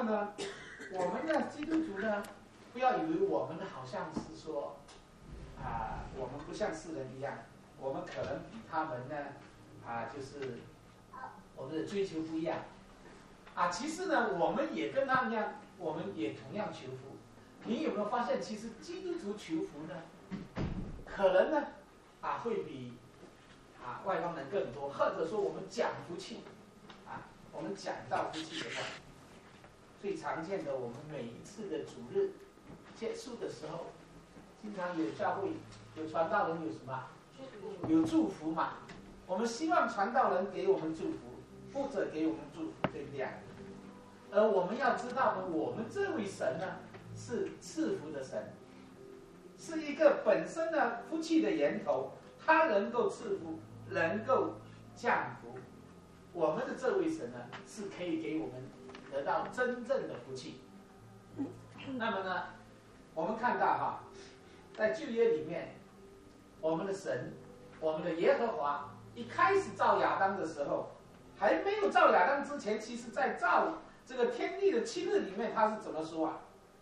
呢，我们呢基督徒呢，不要以为我们好像是说我们不像世人一样，我们可能比他们呢就是我们的追求不一样其实呢，我们也跟他们一样，我们也同样求福。你有没有发现，其实基督徒求福呢，可能呢会比外邦人更多，或者说我们讲福气我们讲到福气的话，最常见的，我们每一次的主日结束的时候，经常有教会有传道人有什么？有祝福嘛？我们希望传道人给我们祝福，或者给我们祝福，对不对？而我们要知道呢，我们这位神呢是赐福的神，是一个本身呢福气的源头，他能够赐福，能够降福。我们的这位神呢是可以给我们得到真正的福气。那么呢，我们看到在旧约里面，我们的神，我们的耶和华一开始造亚当的时候，还没有造亚当之前，其实在造这个天地的7日里面，他是怎么说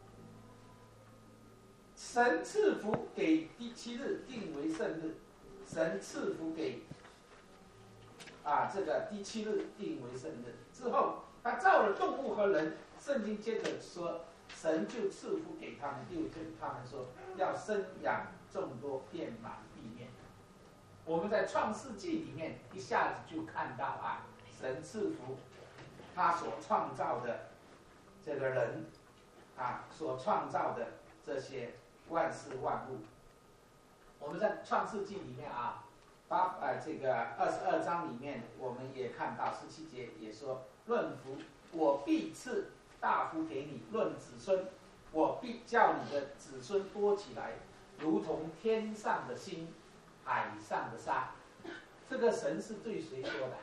神赐福给第7日，定为圣日。神赐福给这个第7日，定为圣日之后，他造了动物和人。圣经接着说，神就赐福给他们，又跟他们说要生养众多，遍满地面。我们在创世纪里面一下子就看到神赐福他所创造的这个人所创造的这些万事万物。我们在创世纪里面这个22章里面，我们也看到17节也说，论福，我必赐大福给你；论子孙，我必叫你的子孙多起来，如同天上的星，海上的沙。这个神是对谁说的？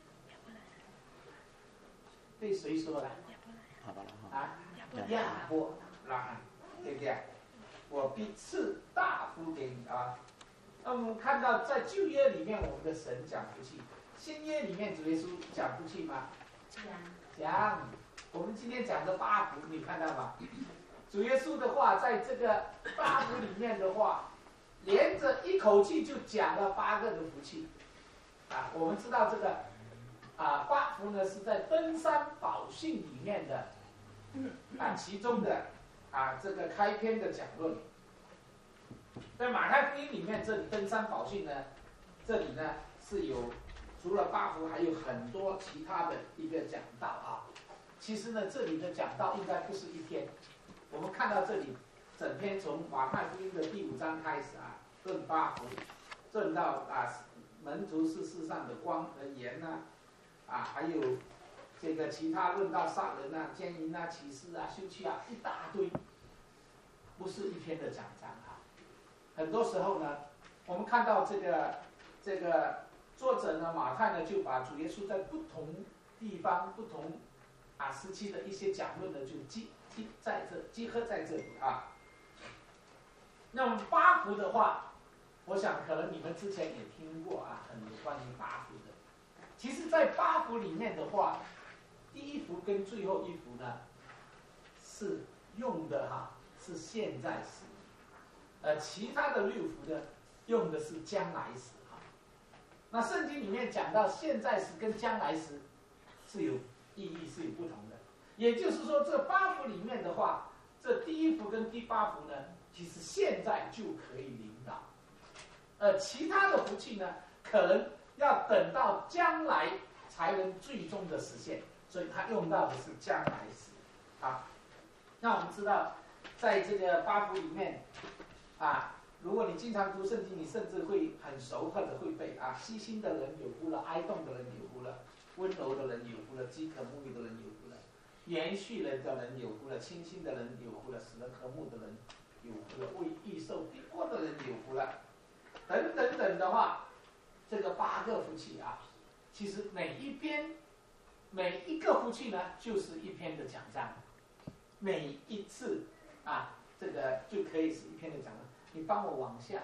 对谁说的？亚伯拉罕，对不对？我必赐大福给你那我们看到在旧约里面，我们的神讲福气；新约里面主耶稣讲福气吗？讲。我们今天讲的8福，你看到吗？主耶稣的话，在这个8福里面的话，连着一口气就讲了8个的福气我们知道这个8福呢是在登山宝训里面的其中的这个开篇的讲论。在马太福音里面，这里登山宝训呢，这里呢是有除了8福，还有很多其他的一个讲道其实呢，这里的讲道应该不是一篇。我们看到这里，整篇从马太福音的第5章开始论8福，论到门徒是世上的光和盐还有这个其他论到杀人奸淫歧视休妻一大堆，不是一篇的讲章很多时候呢，我们看到这个作者呢，马太呢就把主耶稣在不同地方、不同时期的一些讲论呢，就集合在这里那么8福的话，我想可能你们之前也听过很多关于8福的。其实，在8福里面的话，第1福跟最后1福呢，是用的是现在时。其他的6福呢，用的是将来时那圣经里面讲到现在时跟将来时是有意义，是有不同的。也就是说，这8福里面的话，这第1福跟第8福呢，其实现在就可以领导。其他的福气呢，可能要等到将来才能最终的实现，所以他用到的是将来时那我们知道，在这个8福里面如果你经常读圣经，你甚至会很熟或者会背细心的人有福了，哀痛的人有福了，温柔的人有福了，饥渴沐浴的人有福了，延续人的人有福了，清心的人有福了，使人和睦的人有福了，为义受逼迫的人有福了，等等等的话，这个8个福气其实每一个福气呢，就是一篇的讲章，每一次这个就可以是一篇的讲章。你帮我往下。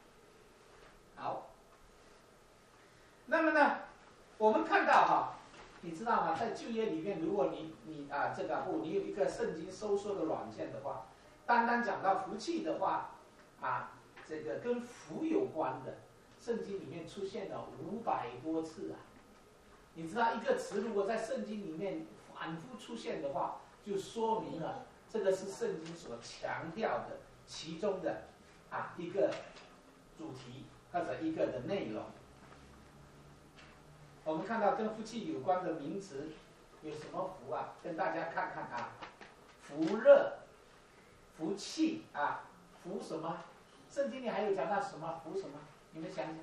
好。那么呢，我们看到你知道吗？在旧约里面，如果你你有一个圣经收缩的软件的话，单单讲到福气的话，这个跟福有关的，圣经里面出现了500多次啊。你知道一个词如果在圣经里面反复出现的话，就说明了这个是圣经所强调的其中的一个主题或者一个的内容。我们看到跟福气有关的名词有什么福啊？跟大家看看啊，福热、福气福什么？圣经里还有讲到什么福什么？你们想想，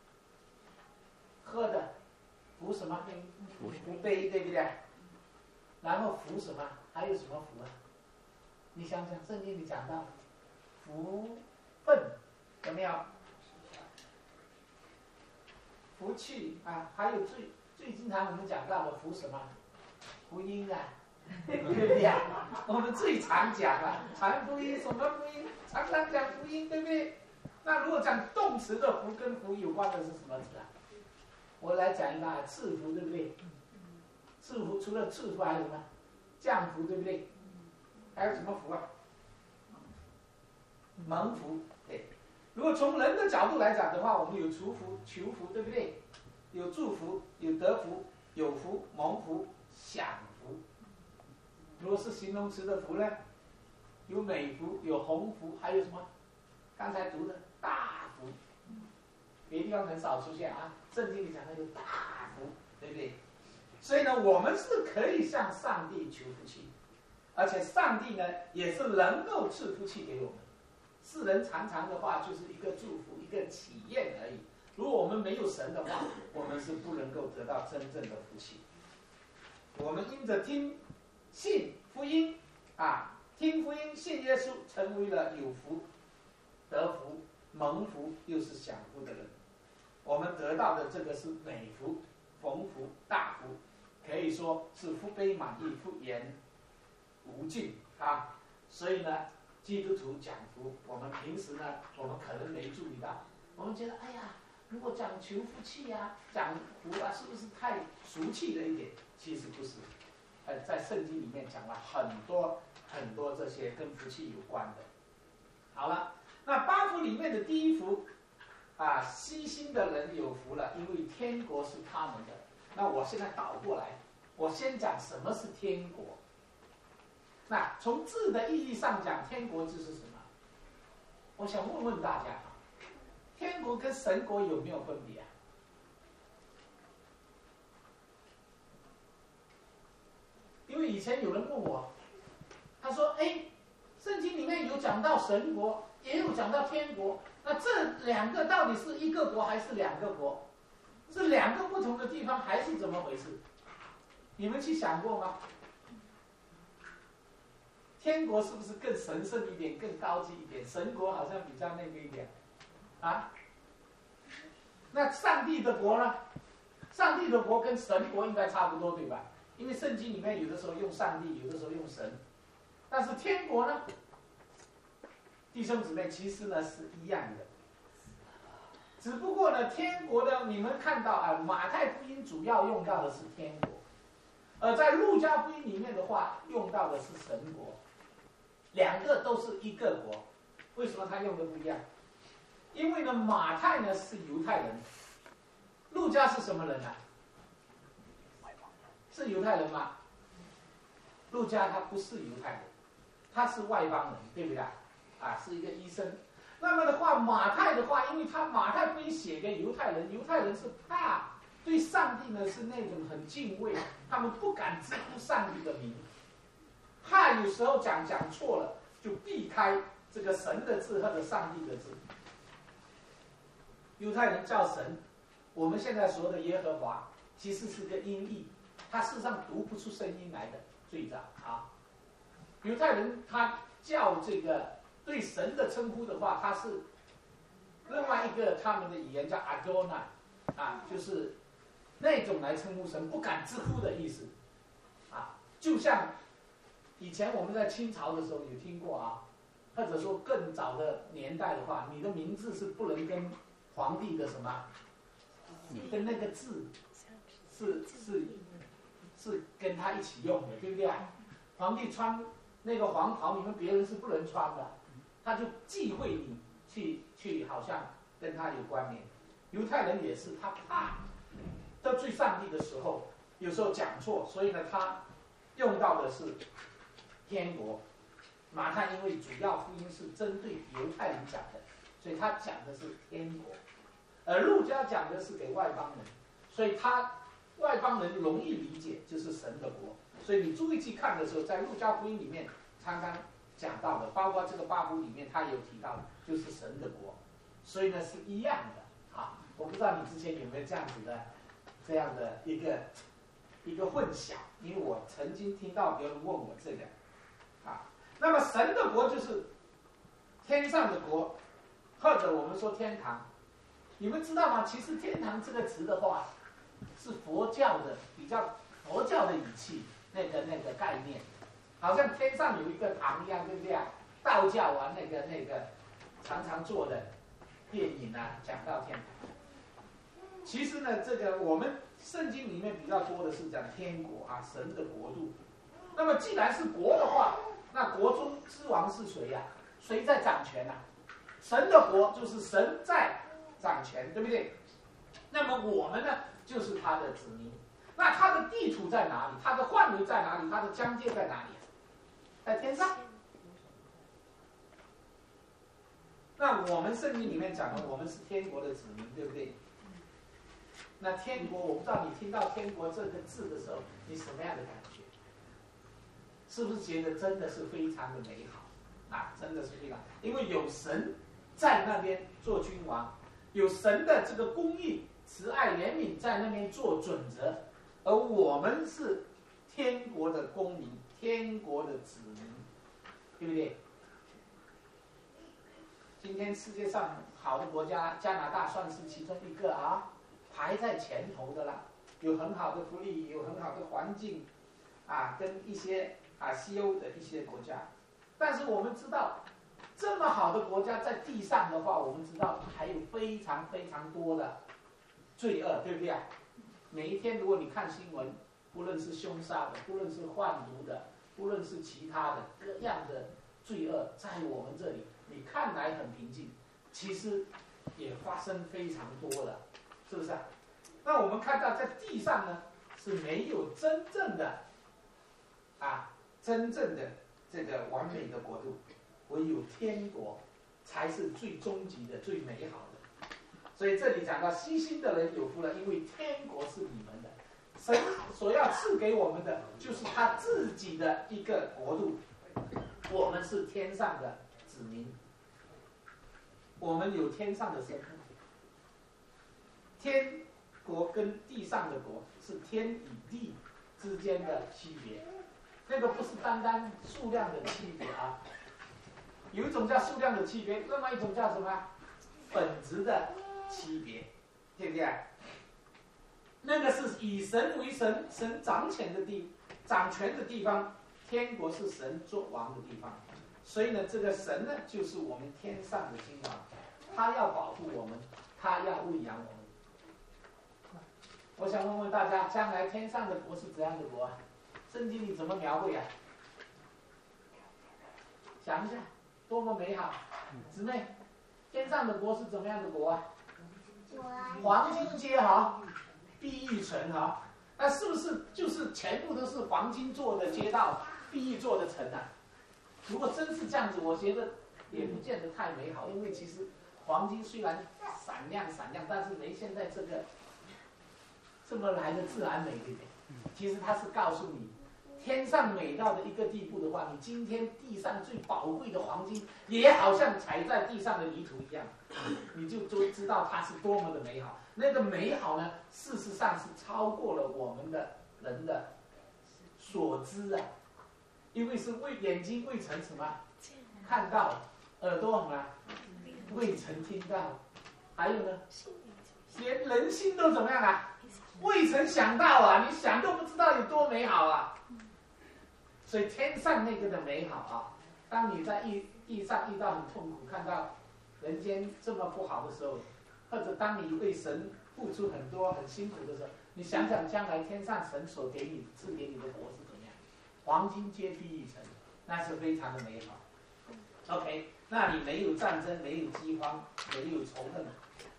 喝的福什么？福杯，对不对？然后福什么？还有什么福啊？你想想，圣经里讲到福分有没有？福气还有最经常我们讲到的福什么？福音对不对我们最常讲传福音，什么福音？常常讲福音，对不对？那如果讲动词的福跟福有关的是什么词啊？我来讲一个赐福，对不对？赐福除了赐福还有什么？降福，对不对？还有什么福啊？蒙福，对。如果从人的角度来讲的话，我们有祝福、求福，对不对？有祝福，有得福，有福、蒙福、享福。如果是形容词的福呢，有美福，有鸿福，还有什么？刚才读的大福，别的地方很少出现圣经里讲的有大福，对不对？所以呢，我们是可以向上帝求福气，而且上帝呢也是能够赐福气给我们。世人常常的话就是一个祝福，一个体验而已。如果我们没有神的话，我们是不能够得到真正的福气。我们因着信福音听福音，信耶稣，成为了有福、得福、蒙福又是享福的人。我们得到的这个是美福、丰福、大福，可以说是福杯满溢，福言无尽所以呢，基督徒讲福，我们平时呢，我们可能没注意到，我们觉得如果讲求福气讲福是不是太俗气了一点？其实不是，在圣经里面讲了很多很多这些跟福气有关的。好了，那8福里面的第1福悉心的人有福了，因为天国是他们的。那我现在倒过来，我先讲什么是天国。那从字的意义上讲，天国字是什么？我想问问大家，天国跟神国有没有分别因为以前有人问我，他说圣经里面有讲到神国，也有讲到天国，那这2个到底是一个国还是2个国？是2个不同的地方还是怎么回事？你们去想过吗？天国是不是更神圣一点，更高级一点？神国好像比较那个一点那上帝的国呢？上帝的国跟神国应该差不多，对吧？因为圣经里面有的时候用上帝，有的时候用神。但是天国呢，弟兄姊妹，其实呢是一样的，只不过呢，天国呢，你们看到马太福音主要用到的是天国，而在路加福音里面的话，用到的是神国，2个都是一个国。为什么他用的不一样？因为呢，马太呢是犹太人，路加是什么人是犹太人吗？路加他不是犹太人，他是外邦人，对不对是一个医生。那么的话，马太的话，因为他马太福音写给犹太人，犹太人是怕对上帝呢是那种很敬畏，他们不敢直呼上帝的名，怕有时候讲错了，就避开这个神的字或者上帝的字。犹太人叫神，我们现在说的耶和华，其实是个音译，他事实上读不出声音来的，最早犹太人他叫这个对神的称呼的话，他是另外一个他们的语言叫 Adonai 就是那种来称呼神，不敢直呼的意思就像以前我们在清朝的时候有听过或者说更早的年代的话，你的名字是不能跟皇帝的什么跟那个字是是跟他一起用的，对不对啊？皇帝穿那个黄袍，你们别人是不能穿的，他就忌讳你去好像跟他有关联。犹太人也是，他怕得罪上帝的时候，有时候讲错，所以呢，他用到的是天国。马太因为主要福音是针对犹太人讲的，所以他讲的是天国，而路加讲的是给外邦人，所以他外邦人容易理解，就是神的国。所以你注意去看的时候，在路加福音里面常常讲到的，包括这个八福里面他也有提到的，就是神的国。所以呢是一样的啊。我不知道你之前有没有这样子的这样的一个混淆，因为我曾经听到别人问我这个啊。那么神的国就是天上的国，或者我们说天堂。你们知道吗？其实天堂这个词的话，是佛教的比较佛教的语气，那个概念，好像天上有一个堂一样，对不对啊？道教啊，那个常常做的电影啊，讲到天堂。其实呢，这个我们圣经里面比较多的是讲天国啊，神的国度。那么既然是国的话，那国中之王是谁呀？谁在掌权啊？神的国就是神在掌权，对不对？那么我们呢，就是他的子民。那他的地图在哪里？他的范围在哪里？他的疆界在哪里？在天上。那我们圣经里面讲的，我们是天国的子民，对不对？那天国，我不知道你听到天国这个字的时候，你什么样的感觉？是不是觉得真的是非常的美好啊？真的是非常，因为有神在那边做君王，有神的这个公义、慈爱、怜悯在那边做准则，而我们是天国的公民，天国的子民，对不对？今天世界上好的国家，加拿大算是其中一个啊，排在前头的啦，有很好的福利，有很好的环境，啊，跟一些西欧的一些国家。但是我们知道，这么好的国家在地上的话，我们知道还有非常非常多的罪恶，对不对啊？每一天如果你看新闻，不论是凶杀的，不论是贩毒的，不论是其他的各样的罪恶，在我们这里你看来很平静，其实也发生非常多的，是不是啊？那我们看到在地上呢，是没有真正的这个完美的国度，唯有天国才是最终极的、最美好的。所以这里讲到悉心的人有福了，因为天国是你们的。神所要赐给我们的，就是他自己的一个国度。我们是天上的子民，我们有天上的身份。天国跟地上的国是天与地之间的区别，那个不是单单数量的区别啊。有一种叫数量的区别，另外一种叫什么？本质的区别，对不对？那个是以神为神，神掌权的地方，天国是神作王的地方。所以呢，这个神呢，就是我们天上的君王，他要保护我们，他要喂养我们。我想问问大家，将来天上的国是怎样的国啊？圣经里怎么描绘啊？想一下，多么美好！姊妹，天上的国是怎么样的国啊？黄金街哈，碧玉城哈，那是不是就是全部都是黄金做的街道，碧玉做的城啊？如果真是这样子，我觉得也不见得太美好，因为其实黄金虽然闪亮，但是没现在这个这么来的自然美，对不对？其实它是告诉你，天上美到的一个地步的话，你今天地上最宝贵的黄金，也好像踩在地上的泥土一样，你就知道它是多么的美好。那个美好呢，事实上是超过了我们的人的所知啊，因为是眼睛未曾什么看到，耳朵什么未曾听到，还有呢，连人心都怎么样啊？未曾想到啊，你想都不知道有多美好啊！所以天上那个的美好啊，当你在地上遇到很痛苦，看到人间这么不好的时候，或者当你为神付出很多很辛苦的时候， 你想想将来天上神所给你赐给你的国是怎样？黄金接地一层，那是非常的美好。OK， 那你没有战争，没有饥荒，没有仇恨，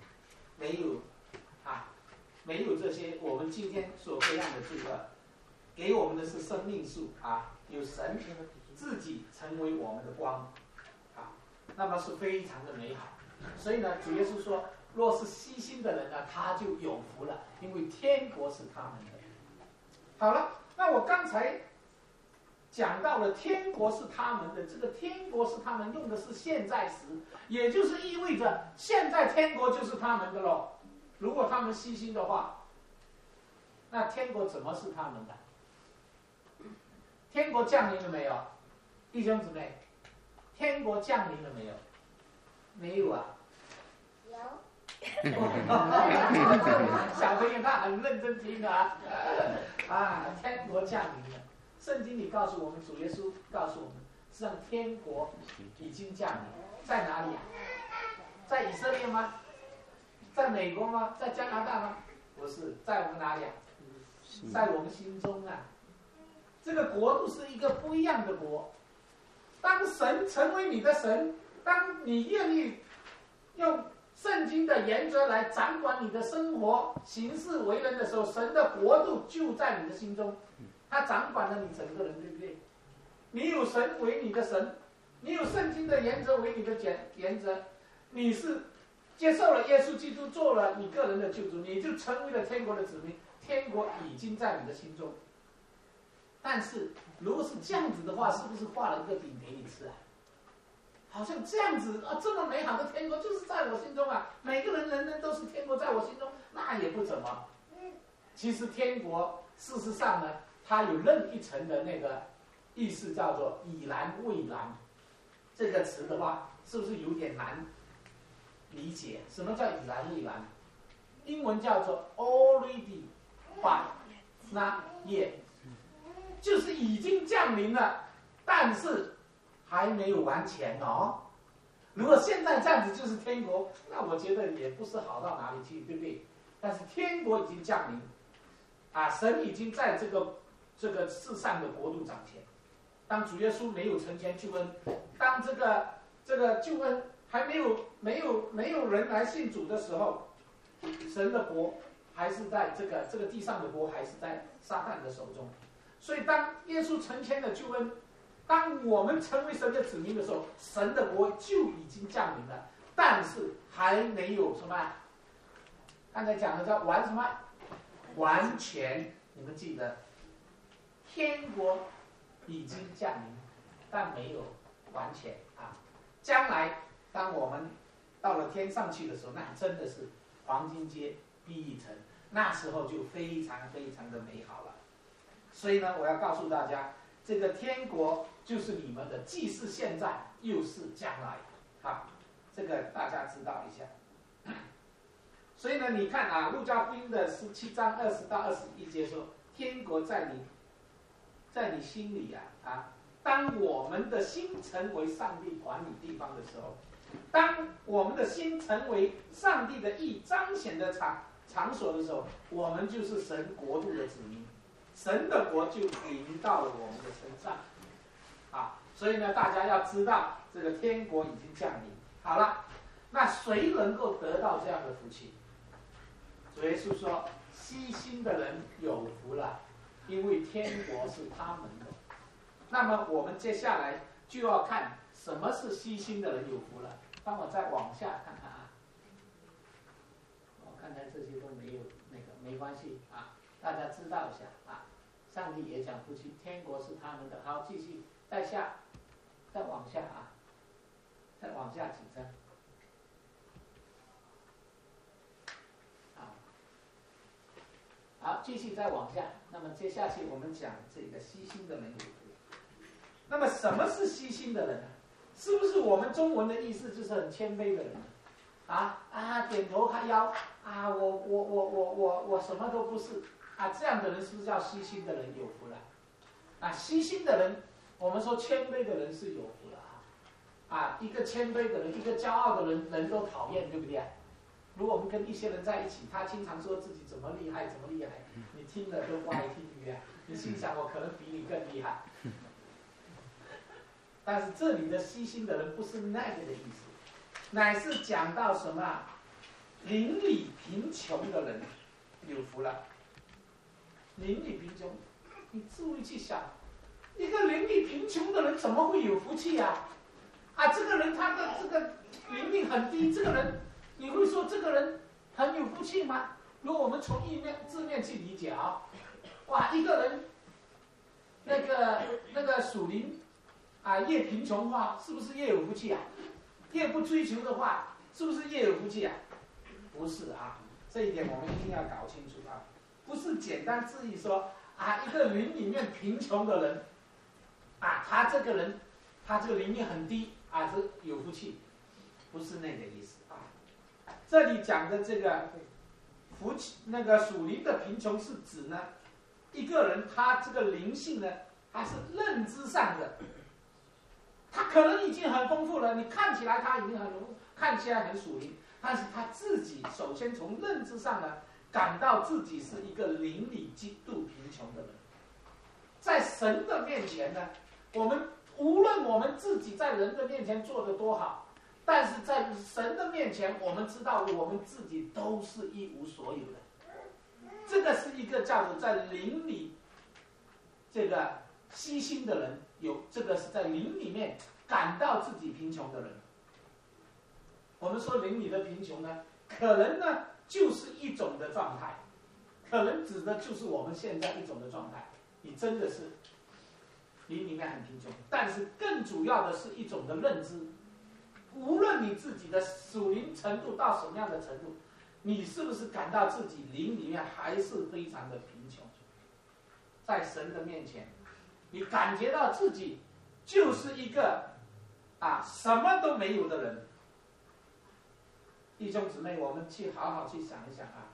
没有这些我们今天所备案的罪恶，给我们的是生命树有神自己成为我们的光那么是非常的美好。所以呢，主耶稣说，若是悉心的人呢，他就有福了，因为天国是他们的。好了，那我刚才讲到了天国是他们的，这个天国是他们用的是现在时，也就是意味着现在天国就是他们的咯。如果他们悉心的话，那天国怎么是他们的？天国降临了没有？弟兄姊妹，天国降临了没有？没有啊。 有。 小朋友他很认真听天国降临了。圣经里告诉我们，主耶稣告诉我们，实际上天国已经降临，在哪里啊？在以色列吗？在美国吗？在加拿大吗？不是，在我们哪里啊？在我们心中啊。这个国度是一个不一样的国。当神成为你的神，当你愿意用圣经的原则来掌管你的生活、行事为人的时候，神的国度就在你的心中，他掌管了你整个人，对不对？你有神为你的神，你有圣经的原则为你的原则，你是接受了耶稣基督做了你个人的救主，你就成为了天国的子民，天国已经在你的心中。但是如果是这样子的话，是不是画了一个饼给你吃啊？好像这样子这么美好的天国就是在我心中每个人都是天国在我心中，那也不怎么。其实天国事实上呢，它有另一层的那个意思，叫做以然未然。这个词的话，是不是有点难理解？什么叫以然未然？英文叫做 already but not yet， 就是已经降临了，但是还没有完全哦。如果现在这样子就是天国，那我觉得也不是好到哪里去，对不对？但是天国已经降临神已经在这个世上的国度掌权。当主耶稣没有成全救恩，当这个救恩还没有人来信主的时候，神的国还是在这个地上的国还是在撒旦的手中。所以当耶稣成全了救恩，当我们成为神的子民的时候，神的国就已经降临了，但是还没有什么？刚才讲的叫完什么？完全。你们记得，天国已经降临，但没有完全将来当我们到了天上去的时候，那真的是黄金街第一层，那时候就非常非常的美好了。所以呢，我要告诉大家，这个天国就是你们的，既是现在又是将来这个大家知道一下。所以呢，你看路加福音的17章20到21节说，天国在你心里当我们的心成为上帝管理地方的时候，当我们的心成为上帝的义彰显的场所的时候，我们就是神国度的子民，神的国就临到了我们的身上所以呢，大家要知道这个天国已经降临。好了，那谁能够得到这样的福气？主耶稣说，悉心的人有福了，因为天国是他们的。那么我们接下来就要看什么是悉心的人有福了。帮我再往下看看我刚才这些都没有没关系大家知道一下上帝也讲福气，天国是他们的。好，继续再往下再往下几章。好，继续再往下。那么接下去我们讲这个悉心的人有福。那么什么是悉心的人呢？是不是我们中文的意思就是很谦卑的人点头哈腰我什么都不是这样的人是不是叫悉心的人有福了悉心的人，我们说谦卑的人是有福了一个谦卑的人，一个骄傲的人，人都讨厌，对不对如果我们跟一些人在一起，他经常说自己怎么厉害，怎么厉害，你听了都歪听语啊，你心想我可能比你更厉害。但是这里的虚心的人不是那个的意思，乃是讲到什么啊？邻里贫穷的人有福了。邻里贫穷，你注意去想，一个邻里贫穷的人怎么会有福气啊？啊，这个人他的这个灵命很低，这个人你会说这个人很有福气吗？如果我们从字面去理解啊，哇，一个人那个属灵啊越贫穷的话，是不是越有福气啊？越不追求的话，是不是越有福气啊？不是啊，这一点我们一定要搞清楚啊，不是简单质疑说啊，一个灵里面贫穷的人啊，他这个人他这个灵命很低啊，这有福气，不是那个意思啊。这里讲的这个福气，那个属灵的贫穷是指呢，一个人他这个灵性呢，他是认知上的，他可能已经很丰富了，你看起来他已经很丰富，看起来很属灵，但是他自己首先从认知上呢，感到自己是一个灵里极度贫穷的人。在神的面前呢，我们无论我们自己在人的面前做得多好，但是在神的面前，我们知道我们自己都是一无所有的。这个是一个叫做在灵里这个虚心的人，有这个是在灵里面感到自己贫穷的人。我们说灵里的贫穷呢，可能呢就是一种的状态，可能指的就是我们现在一种的状态。你真的是灵里面很贫穷，但是更主要的是一种的认知。无论你自己的属灵程度到什么样的程度，你是不是感到自己灵里面还是非常的贫穷？在神的面前，你感觉到自己就是一个什么都没有的人。弟兄姊妹，我们去好好去想一想啊，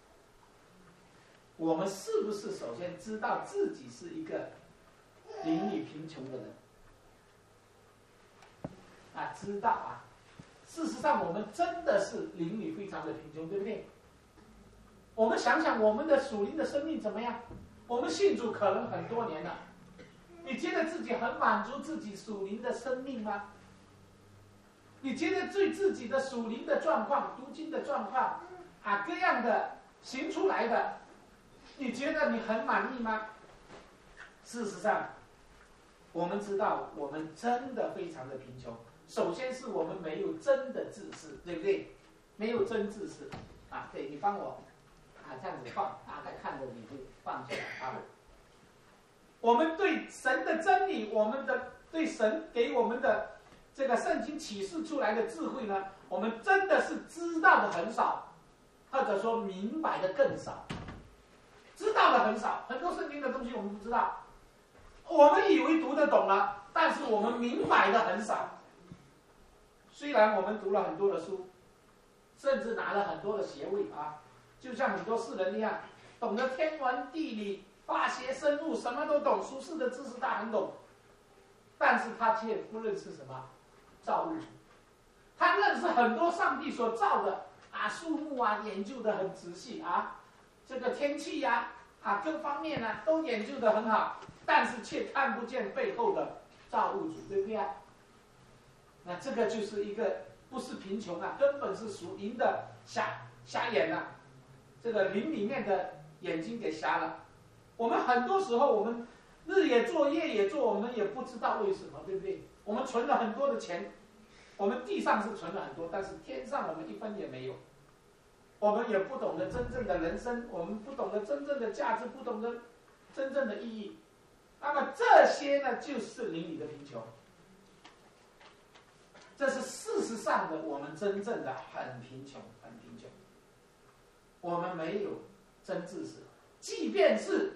我们是不是首先知道自己是一个灵里贫穷的人？知道啊。事实上，我们真的是灵里非常的贫穷，对不对？我们想想我们的属灵的生命怎么样？我们信主可能很多年了，你觉得自己很满足自己属灵的生命吗？你觉得对自己的属灵的状况、读经的状况各样的行出来的，你觉得你很满意吗？事实上，我们知道我们真的非常的贫穷。首先是我们没有真的自私，对不对？没有真自私对，你帮我这样子放，大概看着你会放出来我们对神的真理，我们的对神给我们的这个圣经启示出来的智慧呢，我们真的是知道的很少，或者说明白的更少。知道的很少，很多圣经的东西我们不知道，我们以为读得懂了，但是我们明白的很少。虽然我们读了很多的书，甚至拿了很多的学位就像很多世人一样，懂得天文地理、化学、生物，什么都懂，属世的知识他很懂，但是他却不认识什么造物主。他认识很多上帝所造的树木研究的很仔细这个天气各方面都研究的很好，但是却看不见背后的造物主，对不对那这个就是一个不是贫穷根本是属灵的瞎眼这个灵里面的眼睛给瞎了。我们很多时候我们日也做夜也做，我们也不知道为什么，对不对？我们存了很多的钱，我们地上是存了很多，但是天上我们一分也没有。我们也不懂得真正的人生，我们不懂得真正的价值，不懂得真正的意义。那么这些呢，就是灵里的贫穷。这是事实上的，我们真正的很贫穷，很贫穷。我们没有真知识，即便是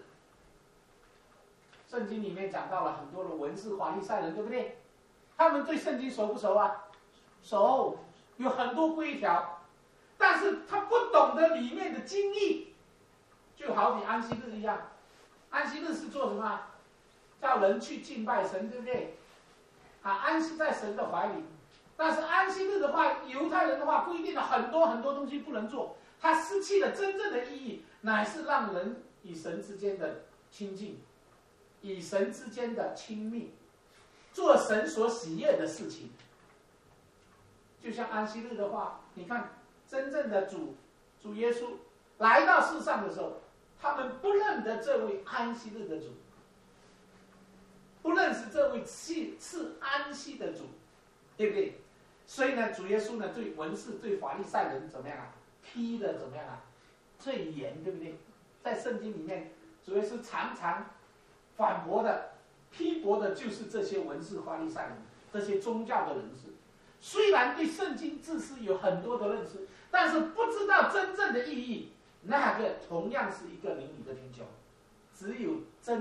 圣经里面讲到了很多的文士、法利赛人，对不对？他们对圣经熟不熟熟，有很多规条，但是他不懂得里面的精义。就好比安息日一样，安息日是做什么？叫人去敬拜神，对不对？安息在神的怀里。 但是安息日的话，犹太人的话规定了很多很多东西不能做，它失去了真正的意义，乃是让人与神之间的亲近，与神之间的亲密，做神所喜悦的事情。就像安息日的话，你看真正的主耶稣来到世上的时候，他们不认得这位安息日的主，不认识这位赐安息的主，对不对？所以呢，主耶稣呢对文士、对法利赛人怎么样啊？批的怎么样啊？最严，对不对？在圣经里面，主耶稣常常反驳的、批驳的，就是这些文士、法利赛人，这些宗教的人士。虽然对圣经知识有很多的认识，但是不知道真正的意义，那个同样是一个灵里的贫穷。只有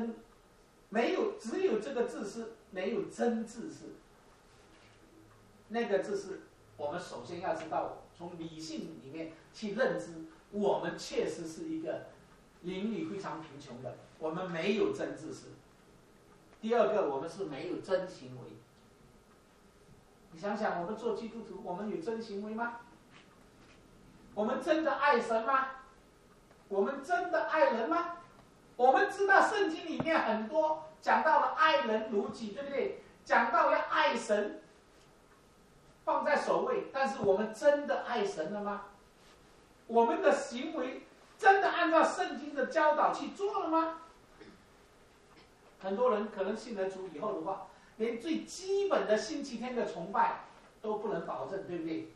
这个知识，没有真知识。那个知识，我们首先要知道，从理性里面去认知，我们确实是一个灵里非常贫穷的，我们没有真知识。第二个，我们是没有真行为。你想想，我们做基督徒，我们有真行为吗？我们真的爱神吗？我们真的爱人吗？我们知道圣经里面很多讲到了爱人如己，对不对？讲到要爱神，放在首位，但是我们真的爱神了吗？我们的行为真的按照圣经的教导去做了吗？很多人可能信了主以后的话，连最基本的星期天的崇拜都不能保证，对不对？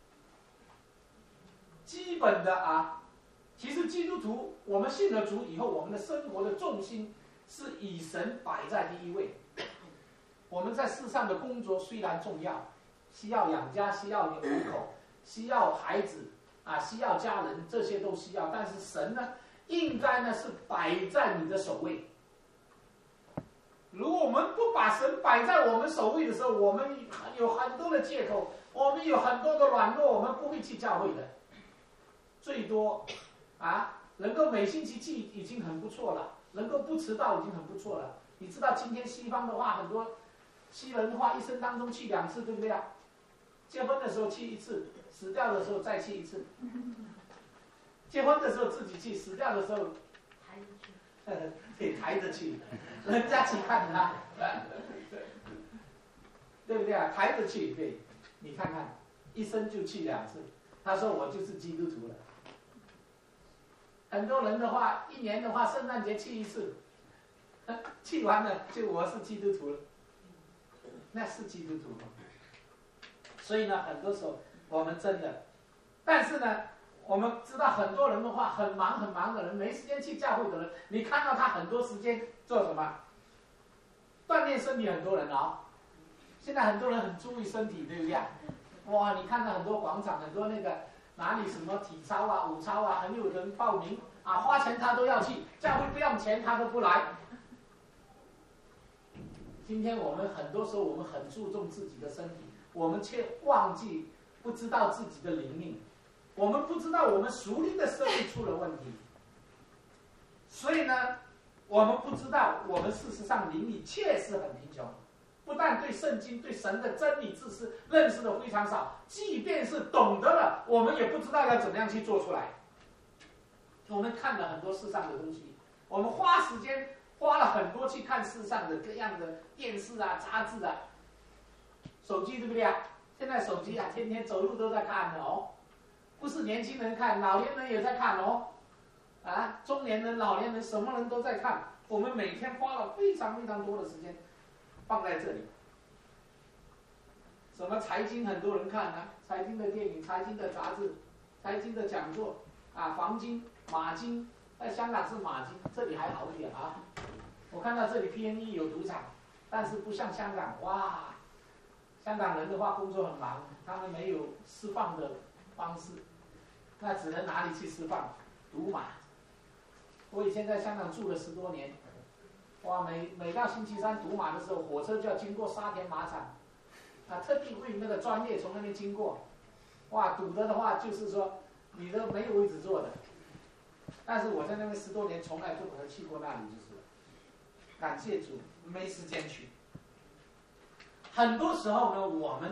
基本的啊，其实基督徒，我们信了主以后，我们的生活的重心是以神摆在第一位。我们在世上的工作虽然重要，需要养家，需要糊口，需要孩子啊，需要家人，这些都需要。但是神呢，应该呢是摆在你的首位。如果我们不把神摆在我们首位的时候，我们有很多的借口，我们有很多的软弱，我们不会去教会的。最多啊，能够每星期去已经很不错了，能够不迟到已经很不错了。你知道今天西方的话，很多西人的话一生当中去2次，对不对啊？结婚的时候去1次，死掉的时候再去1次。结婚的时候自己去，死掉的时候得抬着去，人家去看他，对不对啊？抬着去，对，你看看，一生就去2次。他说我就是基督徒了。很多人的话，1年的话，圣诞节去1次，去完了就我是基督徒了，那是基督徒吗？所以呢，很多时候我们真的，但是呢，我们知道很多人的话，很忙很忙的人，没时间去教会的人，你看到他很多时间做什么？锻炼身体，很多人哦。现在很多人很注意身体，对不对？哇，你看到很多广场，很多那个哪里什么体操啊、舞操啊，很有人报名啊，花钱他都要去，教会不用钱他都不来。今天我们很多时候我们很注重自己的身体，我们却忘记不知道自己的灵命，我们不知道我们属灵的生命出了问题，所以呢，我们不知道我们事实上灵里确实很贫穷。不但对圣经、对神的真理知识认识的非常少，即便是懂得了，我们也不知道要怎么样去做出来。我们看了很多世上的东西，我们花时间花了很多去看世上的各样的电视啊、杂志啊、手机，对不对啊？现在手机啊，天天走路都在看的哦，不是年轻人看，老年人也在看哦，啊，中年人、老年人，什么人都在看。我们每天花了非常非常多的时间放在这里，什么财经很多人看啊，财经的电影、财经的杂志、财经的讲座啊，黄金、马金，在香港是马金，这里还好一点啊。我看到这里 PNE 有赌场，但是不像香港，哇，香港人的话工作很忙，他们没有释放的方式，那只能哪里去释放？赌马。我以前在香港住了10多年。哇，每到星期三赌马的时候，火车就要经过沙田马场，啊，特地为那个专业从那边经过。哇，赌的话就是说你都没有位置坐的。但是我在那边10多年，从来都没有去过那里，就是了。感谢主，没时间去。很多时候呢，我们呢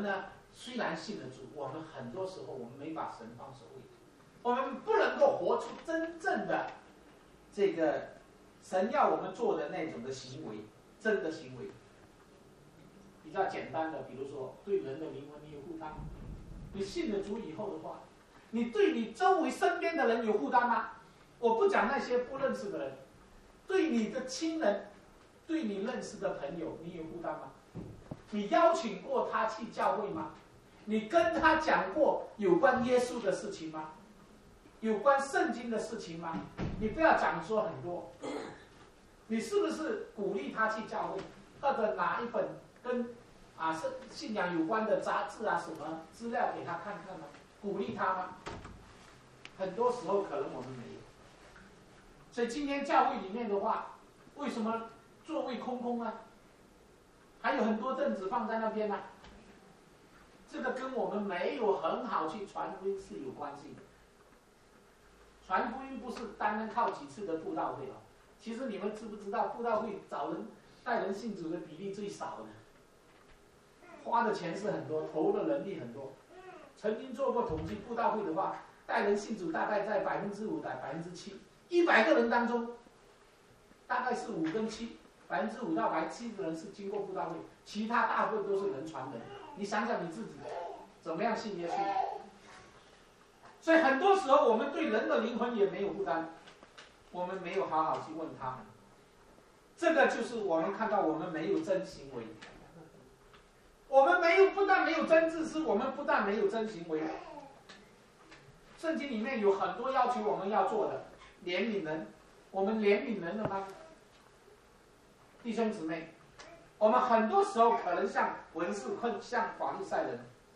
虽然信了主，我们很多时候我们没把神放首位，我们不能够活出真正的这个神要我们做的那种的行为，真的行为。比较简单的，比如说对人的灵魂你有负担，你信了主以后的话，你对你周围身边的人有负担吗？我不讲那些不认识的人，对你的亲人，对你认识的朋友，你有负担吗？你邀请过他去教会吗？你跟他讲过有关耶稣的事情吗？有关圣经的事情吗？你不要讲说很多，你是不是鼓励他去教会，或者拿一本跟信仰有关的杂志啊什么资料给他看看吗？鼓励他吗？很多时候可能我们没有。所以今天教会里面的话，为什么座位空空啊？还有很多凳子放在那边呢、这个跟我们没有很好去传福音是有关系的。传福音不是单单靠几次的布道会哦，其实你们知不知道布道会找人带人信主的比例最少的，花的钱是很多，投的人力很多。曾经做过统计，布道会的话，带人信主大概在5%到7%，100个人当中，大概是5跟7%，5%到7%的人是经过布道会，其他大部分都是人传人。你想想你自己怎么样信耶稣？所以很多时候我们对人的灵魂也没有负担，我们没有好好去问他们。这个就是我们看到我们没有真行为，我们不但没有真自私，我们不但没有真行为。圣经里面有很多要求我们要做的，怜悯人，我们怜悯人了吗？弟兄姊妹，我们很多时候可能像文士，像法利赛人，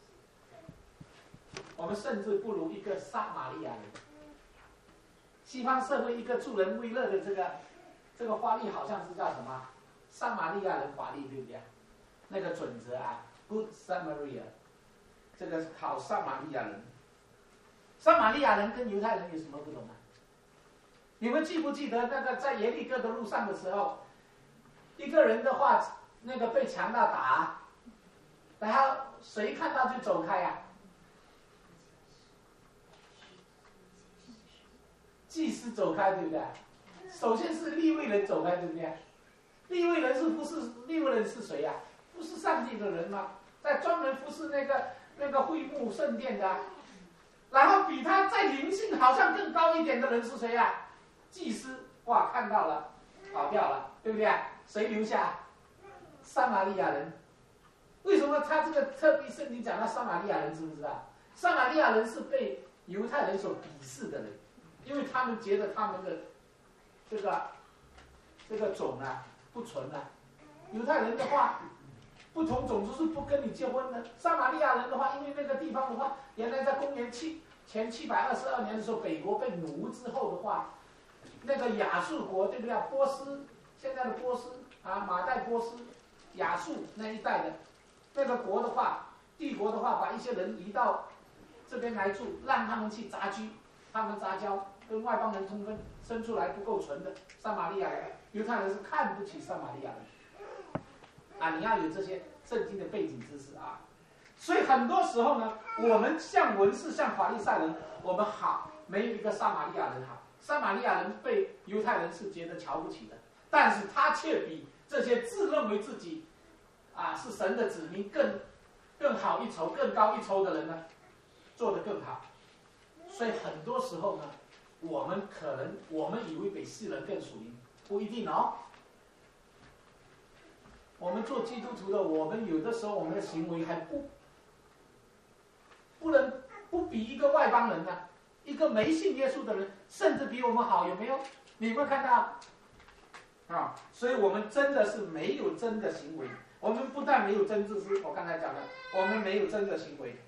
我们甚至不如一个撒玛利亚人。西方社会一个助人为乐的这个法律好像是叫什么？撒玛利亚人法律，对不对？那个准则啊 ，Good Samaritan， 这个是考撒玛利亚人。撒玛利亚人跟犹太人有什么不同啊？你们记不记得那个在耶利哥的路上的时候，一个人的话，那个被强盗打，然后谁看到就走开呀、祭司走开，对不对？首先是利未人走开，对不对？利未人利未人是谁呀、不是上帝的人吗？在专门服侍那个会幕圣殿的、然后比他在灵性好像更高一点的人是谁呀、祭司。哇，看到了，跑掉了，对不对？谁留下？撒玛利亚人。为什么他这个特别圣经讲到撒玛利亚人，知不知道？撒玛利亚人是被犹太人所鄙视的人，因为他们觉得他们的这个种啊不纯啊。犹太人的话，不同种族是不跟你结婚的。撒玛利亚人的话，因为那个地方的话，原来在公元前722年的时候，北国被奴之后的话，那个亚述国，对不对？波斯，现在的波斯啊，马代波斯、亚述那一带的那个国的话，帝国的话，把一些人移到这边来住，让他们去杂居，他们杂交，跟外邦人通婚，生出来不够纯的撒玛利亚人，犹太人是看不起撒玛利亚人。啊，你要有这些圣经的背景知识啊。所以很多时候呢，我们像文士、像法利赛人，我们好没有一个撒玛利亚人好。撒玛利亚人被犹太人是觉得瞧不起的，但是他却比这些自认为自己是神的子民更好一筹、更高一筹的人呢，做得更好。所以很多时候呢，我们以为比世人更属灵，不一定哦。我们做基督徒的，我们有的时候我们的行为还不比一个外邦人呢、一个没信耶稣的人，甚至比我们好，有没有？你有没有看到？所以我们真的是没有真的行为。我们不但没有真自私，我刚才讲了，我们没有真的行为。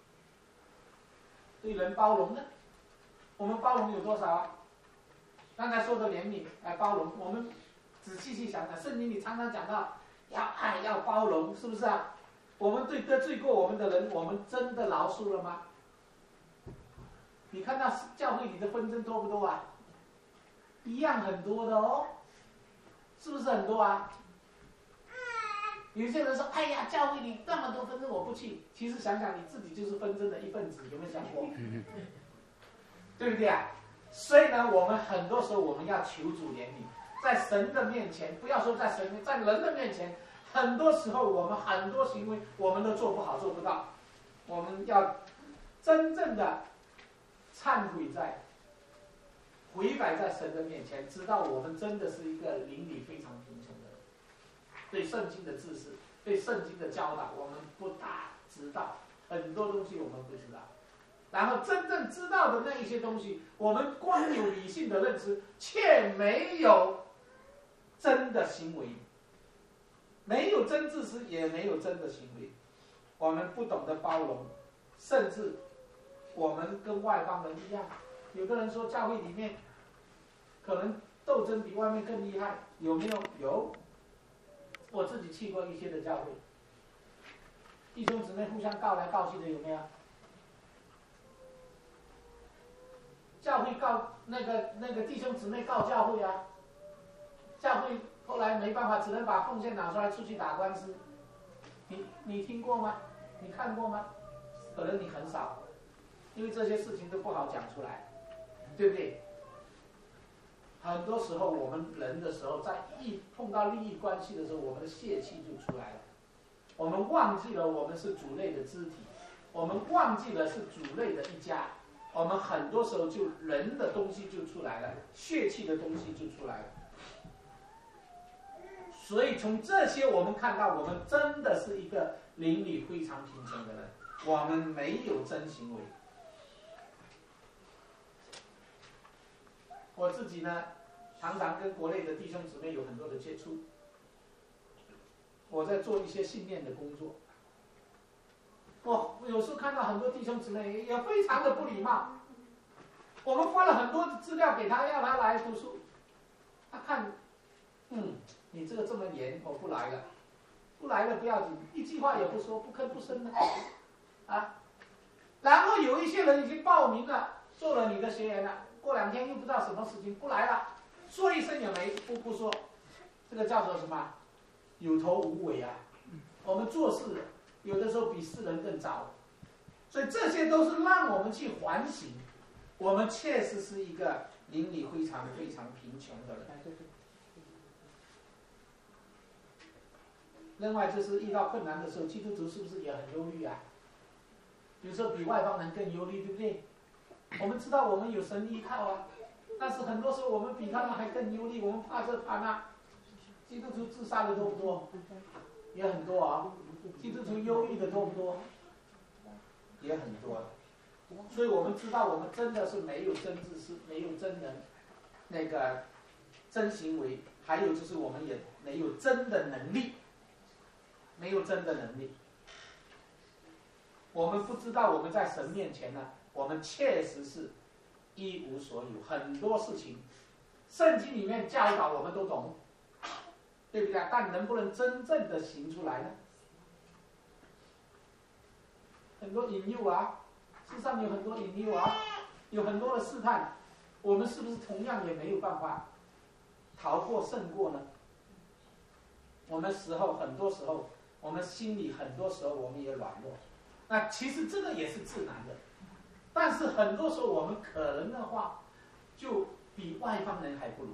对人包容呢？我们包容有多少啊？刚才说的怜悯包容，我们仔细去想想，圣经里常常讲到要爱要包容，是不是啊？我们对得罪过我们的人，我们真的饶恕了吗？你看到教会里的纷争多不多啊？一样很多的哦，是不是很多啊？ 有些人说：“哎呀，教会里那么多纷争，我不去。”其实想想你自己就是纷争的一份子，有没有想过？对不对啊？所以呢，我们很多时候我们要求主怜悯，在神的面前，不要说在神面，在人的面前，很多时候我们很多行为我们都做不好，做不到。我们要真正的忏悔悔改在神的面前，知道我们真的是一个灵里非常贫穷的人，对圣经的知识，对圣经的教导，我们不大知道，很多东西我们不知道。然后真正知道的那一些东西，我们光有理性的认知，却没有真的行为，没有真自私，也没有真的行为。我们不懂得包容，甚至我们跟外邦人一样。有的人说教会里面可能斗争比外面更厉害，有没有？有，我自己去过一些的教会，弟兄姊妹互相告来告去的，有没有？教会告那个弟兄姊妹告教会啊，教会后来没办法，只能把奉献拿出来出去打官司。你听过吗？你看过吗？可能你很少，因为这些事情都不好讲出来，对不对？很多时候我们人的时候，在碰到利益关系的时候，我们的泄气就出来了。我们忘记了我们是主内的肢体，我们忘记了是主内的一家。我们很多时候就人的东西就出来了，血气的东西就出来了。所以从这些我们看到，我们真的是一个灵里非常贫穷的人，我们没有真行为。我自己呢，常常跟国内的弟兄姊妹有很多的接触，我在做一些信念的工作。我有时候看到很多弟兄姊妹也非常的不礼貌，我们发了很多的资料给他，要他来读书，他看，你这个这么严，我不来了，不来了不要紧，一句话也不说，不吭不声的，啊，然后有一些人已经报名了，做了你的学员了，过2天又不知道什么事情不来了，说一声也不说，这个叫做什么？有头无尾啊！我们做事有的时候比世人更糟，所以这些都是让我们去反省，我们确实是一个灵里非常非常贫穷的人。另外就是遇到困难的时候，基督徒是不是也很忧虑啊？有时候比外邦人更忧虑，对不对？我们知道我们有神依靠啊，但是很多时候我们比他们还更忧虑，我们怕这怕那。基督徒自杀的多不多？也很多啊。基督徒忧郁的多不多？也很多。所以我们知道我们真的是没有真自私，没有真人那个真行为，还有就是我们也没有真的能力，没有真的能力。我们不知道我们在神面前呢，我们确实是一无所有，很多事情圣经里面教导我们都懂，对不对？但能不能真正的行出来呢？很多引诱啊，世上有很多引诱啊，有很多的试探，我们是不是同样也没有办法逃过胜过呢？我们很多时候，我们心里很多时候我们也软弱，那其实这个也是自然的，但是很多时候我们可能的话，就比外邦人还不如。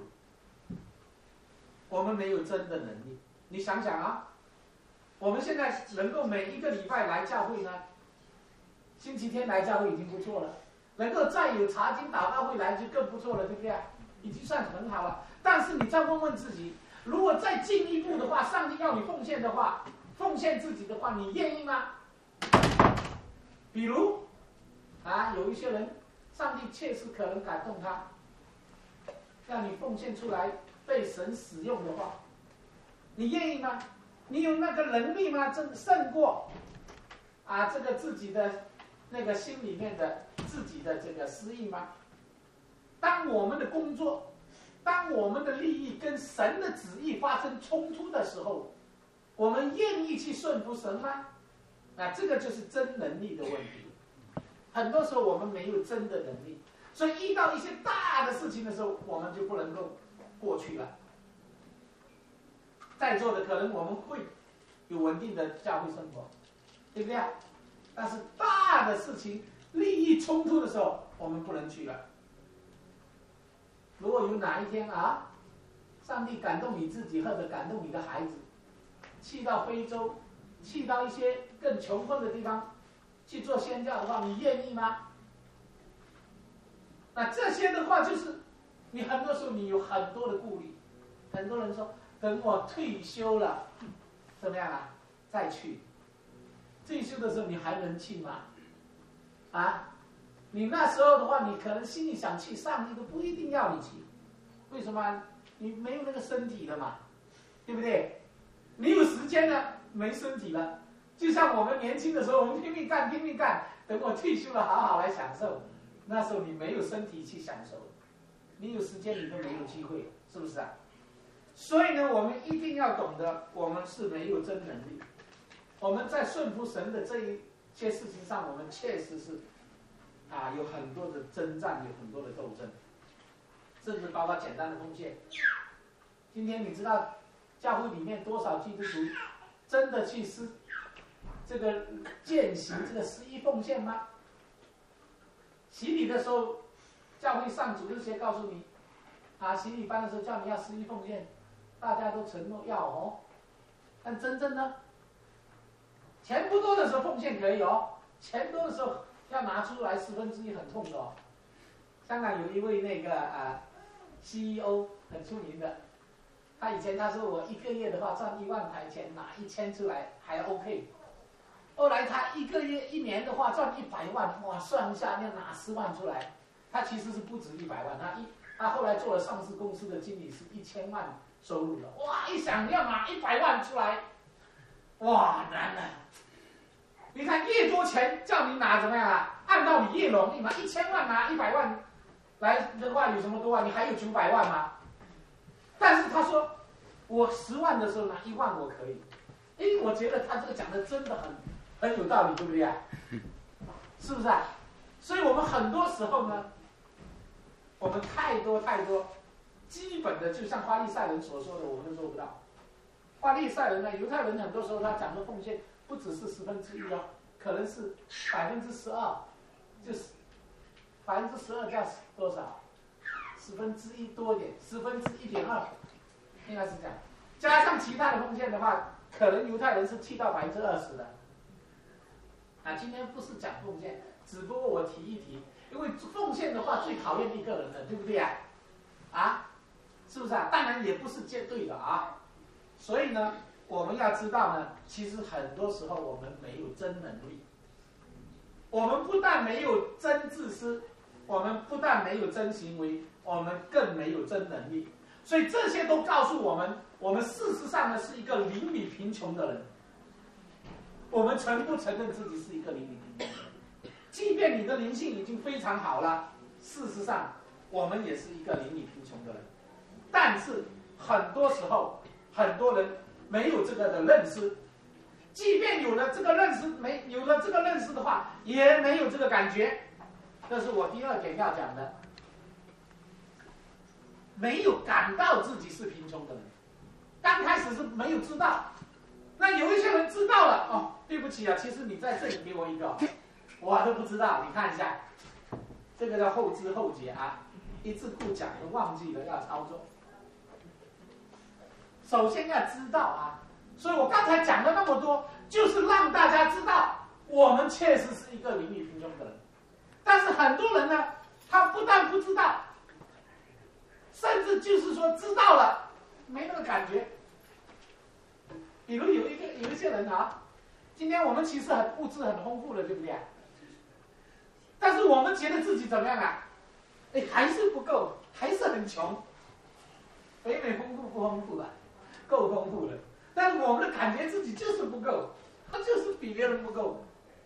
我们没有真的能力，你想想啊，我们现在能够每一个礼拜来教会呢，星期天来教会已经不错了，能够再有查经祷告会来就更不错了，对不对？已经算很好了。但是你再问问自己，如果再进一步的话，上帝要你奉献的话，奉献自己的话，你愿意吗？比如啊，有一些人，上帝确实可能感动他，让你奉献出来被神使用的话，你愿意吗？你有那个能力吗？胜过啊这个自己的那个心里面的自己的这个私意吗？当我们的工作，当我们的利益跟神的旨意发生冲突的时候，我们愿意去顺服神吗？那这个就是真能力的问题。很多时候我们没有真的能力，所以遇到一些大的事情的时候，我们就不能够过去了。在座的可能我们会有稳定的教会生活，对不对？但是大的事情、利益冲突的时候，我们不能去了。如果有哪一天啊，上帝感动你自己或者感动你的孩子，去到非洲，去到一些更穷困的地方去做宣教的话，你愿意吗？那这些的话，就是你很多时候你有很多的顾虑。很多人说，等我退休了，怎么样啊？再去。退休的时候你还能去吗？啊？你那时候的话，你可能心里想去，上帝都不一定要你去。为什么？你没有那个身体了嘛，对不对？你有时间了，没身体了。就像我们年轻的时候，我们拼命干，拼命干，等我退休了，好好来享受。那时候你没有身体去享受，你有时间你都没有机会，是不是啊？所以呢，我们一定要懂得，我们是没有真能力。我们在顺服神的这一些事情上，我们确实是有很多的征战，有很多的斗争，甚至包括简单的奉献。今天你知道教会里面多少基督徒真的去这个践行这个11奉献吗？洗礼的时候，教会上主日学告诉你，洗礼班的时候叫你要11奉献，大家都承诺要哦。但真正呢，钱不多的时候奉献可以哦，钱多的时候要拿出来1/4很痛的哦。香港有一位那个CEO 很出名的，他以前他说我1个月的话赚1万块钱，拿1000出来还 OK。后来他1年的话赚100万，哇，算一下要拿10万出来，他其实是不止100万，他后来做了上市公司的经理，是1000万收入了，哇，一想要拿100万出来，哇，难啊！你看越多钱叫你拿怎么样啊？按道理越容易嘛，1000万拿100万来的话有什么多啊？你还有900万吗？但是他说我10万的时候拿1万我可以，我觉得他这个讲的真的很有道理，对不对啊？是不是啊？所以我们很多时候呢，我们太多基本的，就像法利赛人所说的，我们都做不到。法利赛人呢，犹太人很多时候他讲的奉献不只是1/10哦，可能是12%，就是12%叫多少？1/10多一点，1/2，应该是这样。加上其他的奉献的话，可能犹太人是去到20%的。今天不是讲奉献，只不过我提一提，因为奉献的话最考验一个人的，对不对啊？是不是啊？当然也不是绝对的啊。所以呢，我们要知道呢，其实很多时候我们没有真能力，我们不但没有真自私，我们不但没有真行为，我们更没有真能力。所以这些都告诉我们，我们事实上呢是一个灵里贫穷的人。我们承不承认自己是一个灵里贫穷的人？即便你的灵性已经非常好了，事实上我们也是一个灵里贫穷的人。但是很多时候，很多人没有这个的认识，即便有了这个认识的话，也没有这个感觉。这是我第2点要讲的，没有感到自己是贫穷的人。刚开始是没有知道，那有一些人知道了，哦，对不起啊，其实你在这里给我一个，我都不知道，你看一下，这个叫后知后觉啊，一字不讲就忘记了要操作。首先要知道啊，所以我刚才讲了那么多，就是让大家知道我们确实是一个灵里贫穷的人。但是很多人呢，他不但不知道，甚至就是说知道了没那个感觉。比如有一些人啊，今天我们其实物质很丰富的，对不对？但是我们觉得自己怎么样啊？还是不够，还是很穷。北美丰富不丰富吧？够丰富了，但是我们的感觉自己就是不够，他就是比别人不够。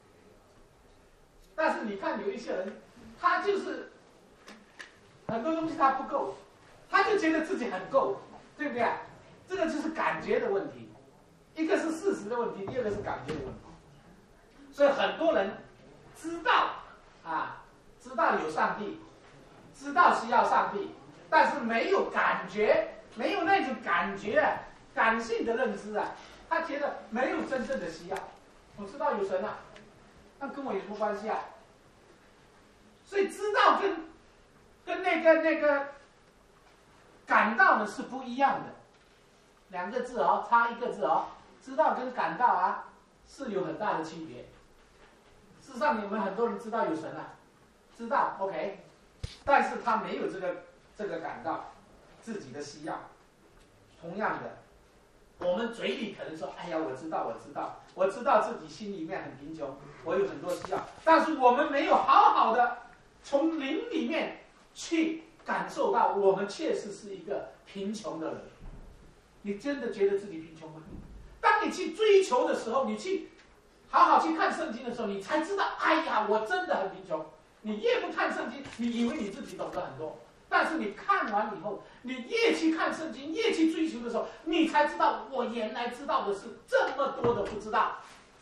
但是你看有一些人，他就是很多东西他不够，他就觉得自己很够，对不对？这个就是感觉的问题，一个是事实的问题，第二个是感觉的问题。所以很多人知道有上帝，知道需要上帝，但是没有感觉，没有那种感觉感性的认知啊， 他觉得没有真正的需要。我知道有神啊，那跟我有什么关系啊？所以知道跟那个感到呢是不一样的，两个字哦，差一个字哦。知道跟感到啊是有很大的区别。事实上，你们很多人知道有神啊，知道 OK， 但是他没有这个感到自己的需要。同样的，我们嘴里可能说：“哎呀，我知道自己心里面很贫穷，我有很多需要。”但是我们没有好好的从灵里面去感受到，我们确实是一个贫穷的人。你真的觉得自己贫穷吗？当你去追求的时候，你去好好去看圣经的时候，你才知道，哎呀，我真的很贫穷。你越不看圣经，你以为你自己懂得很多，但是你看完以后，你越去看圣经，越去追求的时候，你才知道，我原来知道的是这么多的不知道。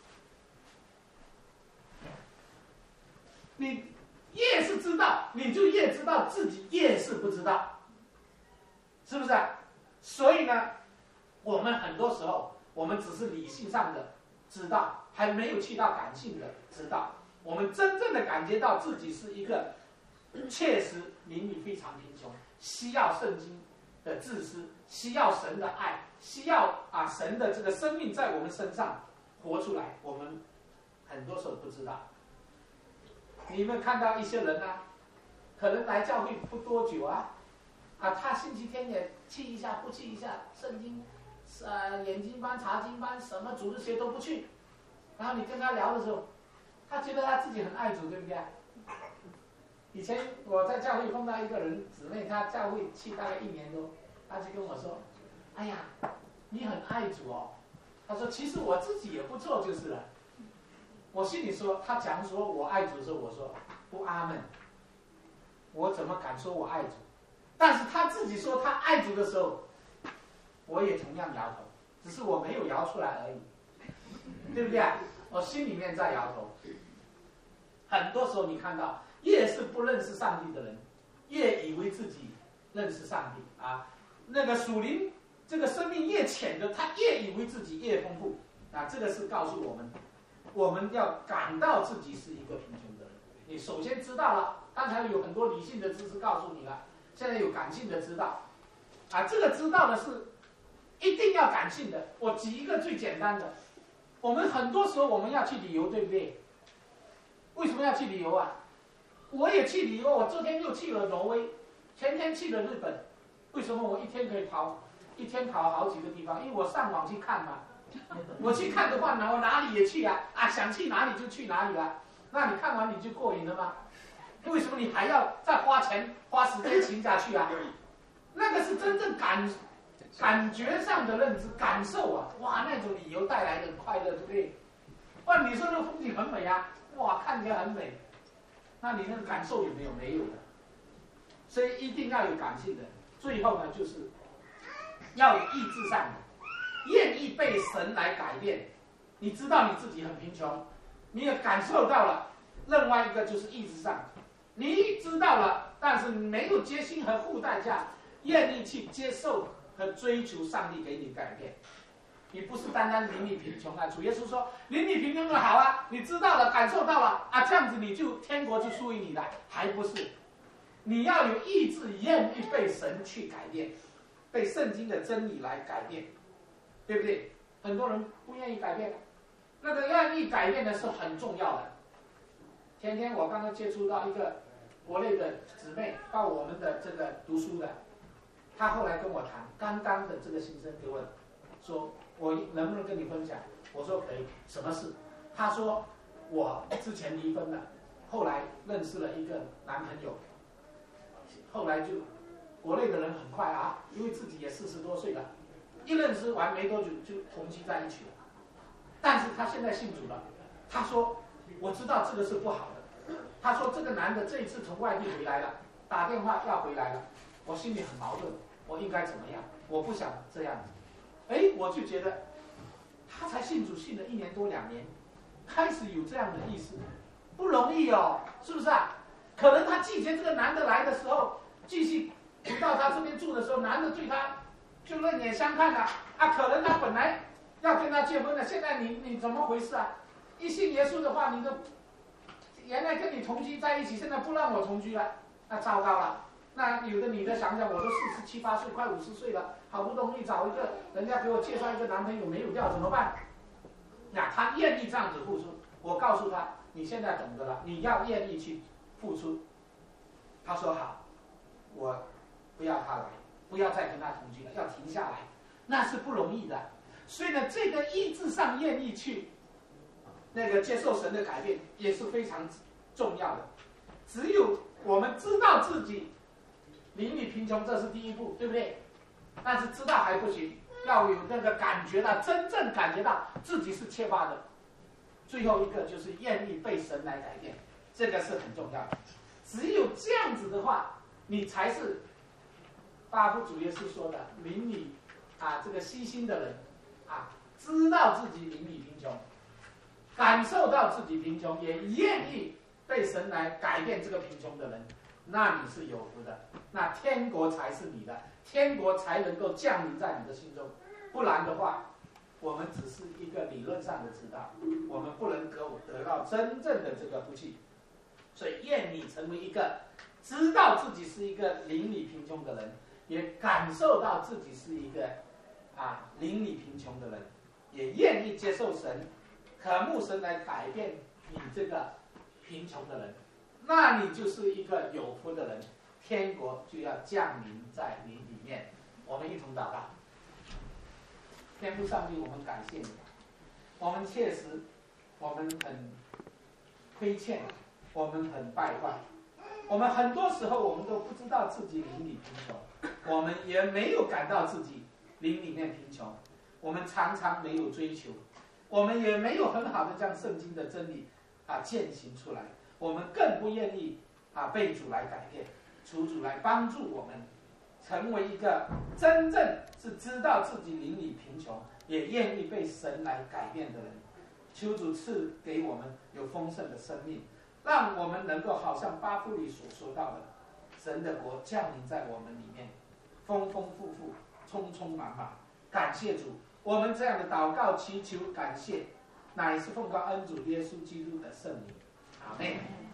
你越是知道，你就越知道自己越是不知道，是不是啊？所以呢，我们很多时候，我们只是理性上的知道，还没有去到感性的知道。我们真正的感觉到自己是一个确实灵里非常贫穷，需要圣经的自私，需要神的爱，需要神的这个生命在我们身上活出来。我们很多时候不知道。你有没有看到一些人啊，可能来教会不多久他星期天也去一下，不去一下，圣经研经班、查经班，什么主日学都不去。然后你跟他聊的时候，他觉得他自己很爱主，对不对？以前我在教会碰到一个人姊妹，她教会去大概1年多，她就跟我说：“哎呀，你很爱主哦。”她说：“其实我自己也不错就是了。”我心里说，他讲说我爱主的时候，我说不阿门，我怎么敢说我爱主？但是他自己说他爱主的时候，我也同样摇头，只是我没有摇出来而已，对不对啊？我心里面在摇头。很多时候你看到，越是不认识上帝的人，越以为自己认识上帝啊。那个属灵这个生命越浅的，他越以为自己越丰富啊。这个是告诉我们，我们要感到自己是一个贫穷的人。你首先知道了，刚才有很多理性的知识告诉你了，现在有感性的知道啊。这个知道的是一定要感性的。我举一个最简单的，我们很多时候我们要去旅游，对不对？为什么要去旅游啊？我也去旅游，我昨天又去了挪威，前天去了日本。为什么我一天可以跑好几个地方？因为我上网去看嘛。我去看的话，我哪里也去想去哪里就去哪里了。那你看完你就过瘾了吗？为什么你还要再花钱花时间请假去啊？那个是真正感觉上的认知感受啊！哇，那种旅游带来的快乐，对不对？不然你说那个风景很美啊，哇，看起来很美，那你那个感受有没有？没有的。所以一定要有感性的。最后呢，就是要有意志上的，愿意被神来改变。你知道你自己很贫穷，你也感受到了。另外一个就是意志上，你知道了，但是没有决心和付代价，愿意去接受和追求上帝给你改变。你不是单单灵里贫穷主耶稣说灵里贫穷的好你知道了，感受到了这样子你就天国就属于你了，还不是？你要有意志，愿意被神去改变，被圣经的真理来改变，对不对？很多人不愿意改变，那个愿意改变的是很重要的。前天我刚刚接触到一个国内的姊妹，到我们的这个读书的，她后来跟我谈刚刚的这个新生给我说，我能不能跟你分享？我说可以。什么事？她说我之前离婚了，后来认识了一个男朋友，后来就国内的人很快因为自己也40多岁了，一认识完没多久就同居在一起了。但是她现在信主了，她说我知道这个是不好的。她说这个男的这一次从外地回来了，打电话要回来了，我心里很矛盾，我应该怎么样？我不想这样子。我就觉得他才信主信了1年多2年，开始有这样的意识，不容易是不是啊？可能他拒绝这个男的来的时候，继续不到他这边住的时候，男的对他就冷眼相看可能他本来要跟他结婚了，现在你怎么回事啊？一信耶稣的话，你都原来跟你同居在一起，现在不让我同居了，那糟糕了。那有的女的想想，我都47、8岁，快50岁了，好不容易找一个人家给我介绍一个男朋友没有掉怎么办？那她愿意这样子付出，我告诉她，你现在懂得了，你要愿意去付出。她说好，我不要他来，不要再跟他同居了，要停下来，那是不容易的。所以呢，这个意志上愿意去那个接受神的改变，也是非常重要的。只有我们知道自己邻里贫穷，这是第一步，对不对？但是知道还不行，要有那个感觉到，真正感觉到自己是缺乏的。最后一个就是愿意被神来改变，这个是很重要的。只有这样子的话，你才是巴夫主耶稣说的邻里这个悉心的人知道自己邻里贫穷，感受到自己贫穷，也愿意被神来改变这个贫穷的人，那你是有福的，那天国才是你的，天国才能够降临在你的心中。不然的话，我们只是一个理论上的知道，我们不能够得到真正的这个福气。所以愿你成为一个知道自己是一个邻里贫穷的人，也感受到自己是一个邻里贫穷的人，也愿意接受神，渴慕神来改变你这个贫穷的人，那你就是一个有福的人，天国就要降临在你里面。我们一同祷告。天父上帝，我们感谢你，我们确实我们很亏欠，我们很败坏，我们很多时候我们都不知道自己邻里贫穷，我们也没有感到自己邻里面贫穷，我们常常没有追求，我们也没有很好的将圣经的真理践行出来，我们更不愿意被主来改变，求主来帮助我们成为一个真正是知道自己邻里贫穷，也愿意被神来改变的人。求主赐给我们有丰盛的生命，让我们能够好像巴夫里所说到的，神的国降临在我们里面，丰丰富富，充充满满。感谢主，我们这样的祷告祈求感谢，乃是奉告恩主耶稣基督的圣名。阿们。